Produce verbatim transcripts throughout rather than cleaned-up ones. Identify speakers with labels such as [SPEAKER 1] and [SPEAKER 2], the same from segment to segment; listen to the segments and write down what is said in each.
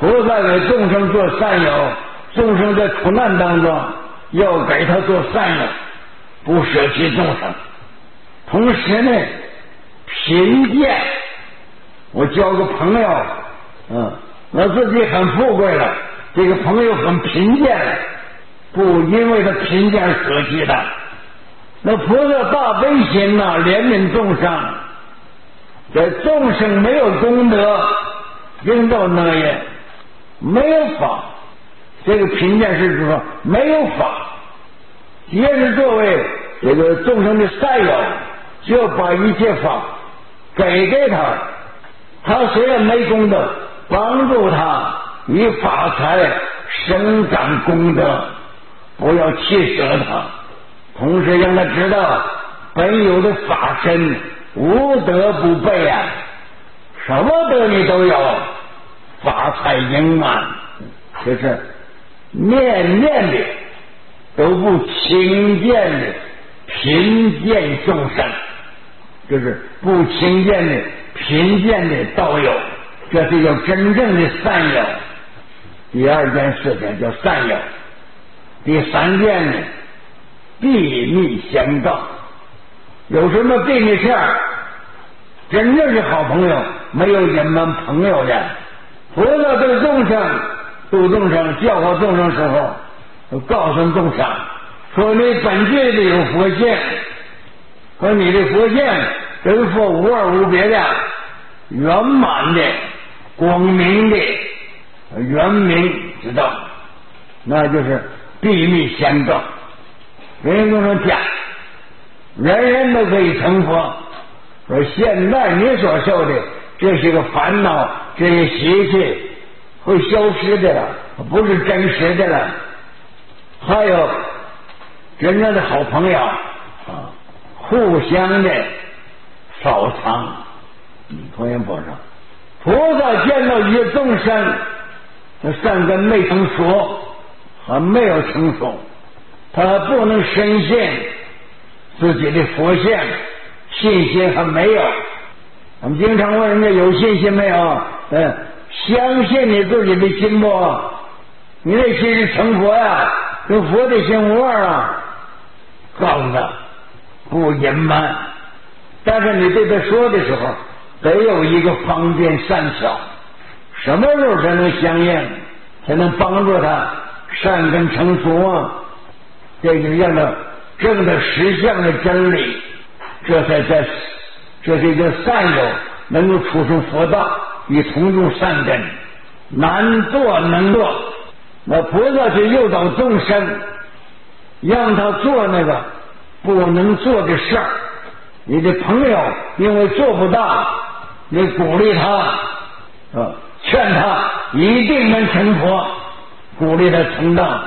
[SPEAKER 1] 菩萨给众生做善友，众生在苦难当中要给他做善友，不舍弃众生。同时呢，贫贱，我交个朋友，嗯，我自己很富贵了，这个朋友很贫贱了，不因为他贫贱而舍弃他。那菩萨大悲心呐、啊，怜悯众生，在众生没有功德，应到那也没有法。这个贫贱是指说没有法，也是作为这个众生的善友，就把一切法给给他。他虽然没功德，帮助他以法财生长功德，不要弃舍他。同时让他知道本有的法身无德不备啊，什么德你都有，法财盈满，就是念念的都不轻贱的贫贱众生，就是不轻贱的贫贱的道友，这是叫真正的善友。第二件事情叫善友。第三件呢，秘密相告。有什么秘密事儿，真正是好朋友，没有隐瞒朋友的。菩萨对众生度众生教化众生时候，告诉众生说你本具的有佛性，说你的佛性真佛无二无别的圆满的光明的圆明之道，那就是秘密相告。人人众生讲，人人都可以成佛。说现在你所受的这些个烦恼，这些习气会消失的了，不是真实的了。还有真正的好朋友啊，互相的扫藏。同源佛上，菩萨见到一些众生，那善根没成熟，还没有成熟，他还不能深信自己的佛性，信心还没有。我们经常问人家有信心没有？嗯，相信你自己的心不？你的心是成佛呀，跟佛的心无二啊。告诉他不隐瞒，但是你对他说的时候得有一个方便善巧，什么时候才能相应，才能帮助他善根成熟啊？这就让他证得实相的真理，这才在这是一个善友能够出生佛道，以同种善根，难做能做。那菩萨去诱导众生，让他做那个不能做的事儿。你的朋友因为做不到，你鼓励他啊，劝他一定能成佛，鼓励他成道。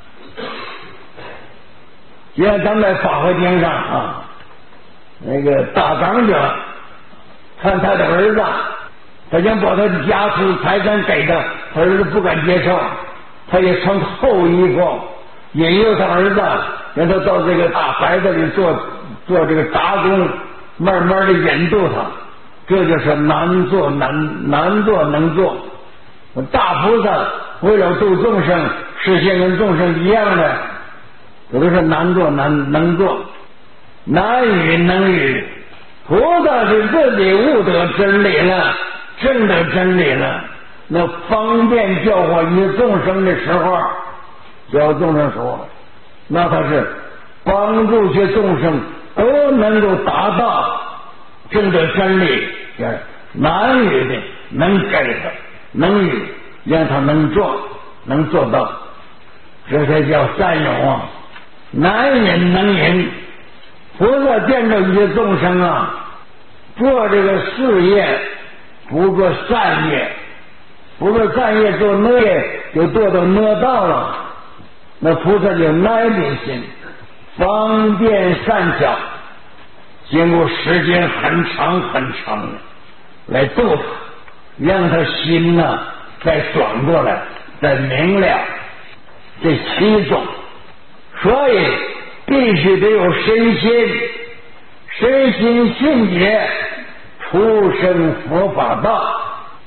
[SPEAKER 1] 就像咱们在法华经上啊，那个大长者看他的儿子，他想把他的家族财产给他，他儿子不敢接受，他也穿厚衣服引诱他儿子，让他到这个大宅子里做做这个杂工，慢慢的引渡他。这就是难做难难做能做。大菩萨为了度众生，实现跟众生一样的，有的是难做难能做，难语能语。菩萨是自己悟得真理了，证得真理了，那方便教化于众生的时候，教众生说，那他是帮助些众生都能够达到证得真理，难语的能给他，能语让他能做，能做到，这才叫善友啊。难引能引，菩萨见着一些众生啊，做这个事业不做善业，不做善业做恶业，就堕到恶道了。那菩萨就耐力心，方便善巧，经过时间很长很长的来度他，让他心呢、啊、再转过来，再明了这七种。所以必须得有身心，身心信解，出生佛法道，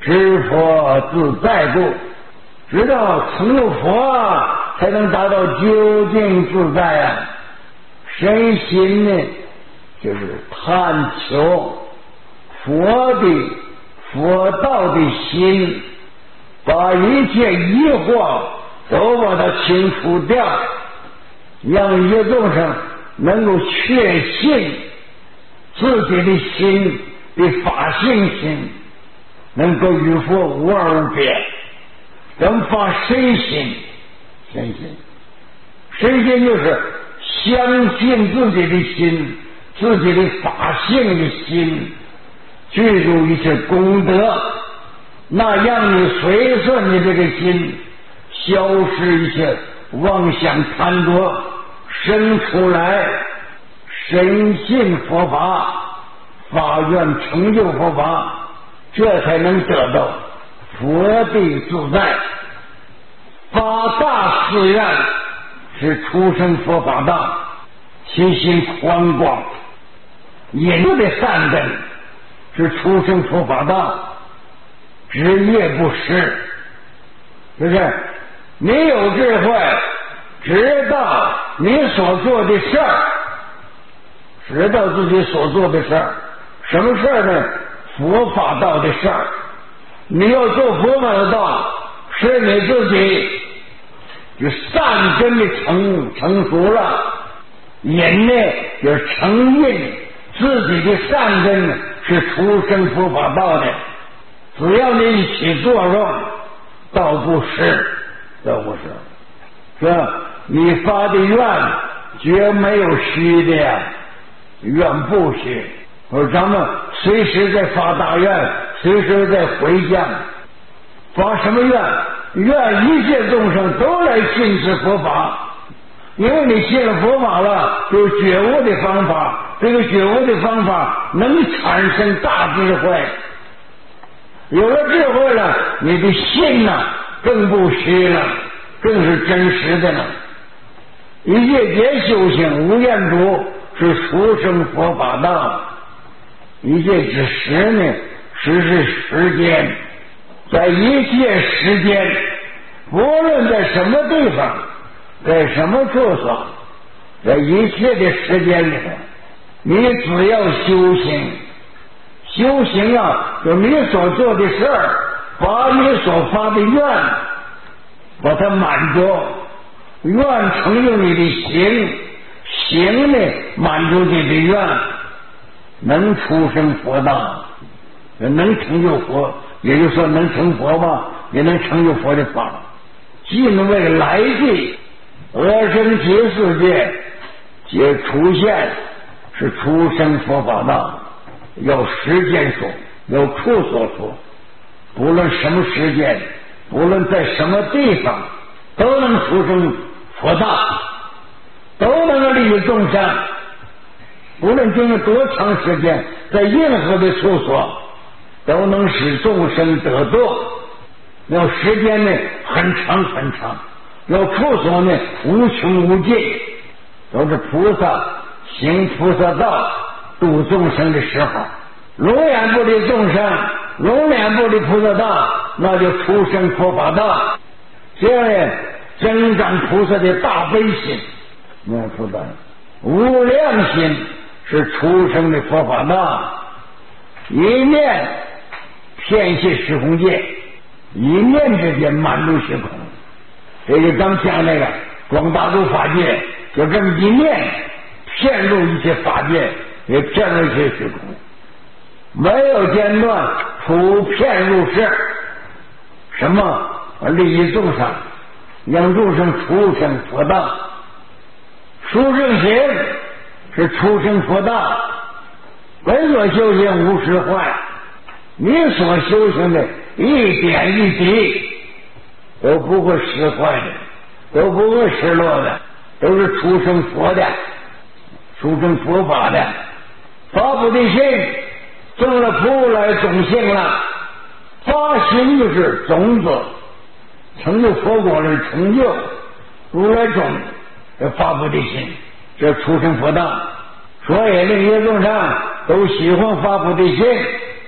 [SPEAKER 1] 知佛自在故，知道成就佛才能达到究竟自在啊。身心呢，就是探求佛的佛道的心，把一切疑惑都把它清除掉，让一切众生能够确信自己的心的法性心能够与佛无二无别，能发身心。身心身心就是相信自己的心，自己的法性的心，具足一切功德，那让你随顺你这个心，消失一切妄想贪着，生出来深信佛法，发愿成就佛法，这才能得到佛的自在。发大誓愿是出生佛法道，其心宽广，引入的善根是出生佛法道，职业不失，就是你有智慧，知道你所做的事儿，知道自己所做的事儿，什么事儿呢？佛法道的事儿。你要做佛法的道，是你自己就善根的成成熟了，人呢就是承认自己的善根是出生佛法道的，只要你一起作用，倒不是，倒不是，是吧？你发的愿绝没有虚的呀，愿不虚。我说咱们随时在发大愿，随时在回向，发什么愿？愿一切众生都来信持佛法，因为你信了佛法了，有觉悟的方法，这个觉悟的方法能产生大智慧，有了智慧了，你的心呢更不虚了，更是真实的了。一切皆修行无厌足，是出生佛法道。一切之时呢，时是时间，在一切时间，无论在什么地方，在什么处所，在一切的时间里头，你只要修行，修行啊，就你所做的事儿，把你所发的愿，把它满足，愿成就你的行，行呢满足你的愿，能出生佛道，能成就佛，也就是说能成佛吧，也能成就佛的法。尽为来地而生其世界，皆出现是出生佛法道，有时间说，有处所说，不论什么时间，不论在什么地方，都能出生佛道，都能利益众生。无论经历多长时间，在任何的处所，都能使众生得度。要时间呢，很长很长；要处所呢，无穷无尽。都是菩萨行菩萨道、度众生的时候。永远不离众生，永远不离菩萨道，那就出生佛法道。这样呢，增长菩萨的大悲心，那菩萨无量心。是出生的佛法道，一念遍现时空界，一念之间满足虚空。这就刚讲那个广大入法界，就这么一念遍入一切法界，也遍入一切虚空，没有间断，普遍入世。什么利益众生，让众生出生佛道，殊胜行是出生佛道，本所修行无实坏，你所修行的一点一滴都不会失坏的，都不会失落的，都是出生佛的，出生佛法的。发菩提心，证了如来种性了。发心就是种子，成就佛果的成就，如来种这发菩提心，这出生佛道。所以这些众生都喜欢发菩提心，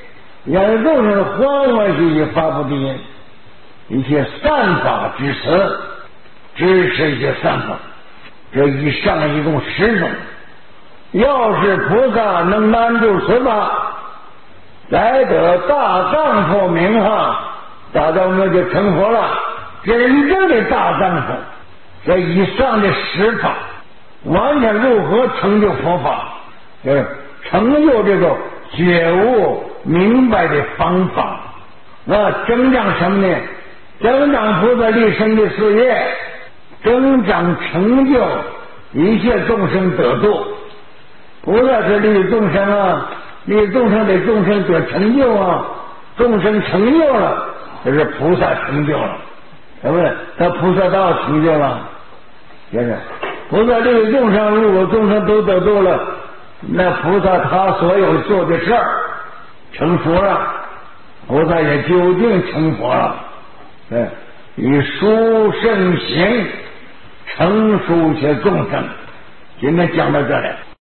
[SPEAKER 1] 让众生欢欢喜喜发布的人，一切善法支持，支持一些善法。这以上一共十种。要是菩萨能难住此法，来得大丈夫名号，大丈夫就成佛了，真正的大丈夫。这以上的十法，完全如何成就佛法？就是成就这个觉悟明白的方法。那增长什么呢？增长菩萨立生的事业，增长成就一切众生得度。菩萨是利众生啊，利众生的众生得成就啊，众生成就了，这是菩萨成就了，是不是？他菩萨道成就了，也是菩萨利众生，如果众生都得度了，那菩萨他所有做的事儿成佛了，菩萨也究竟成佛了。对，以殊胜行成熟些众生。今天讲到这里。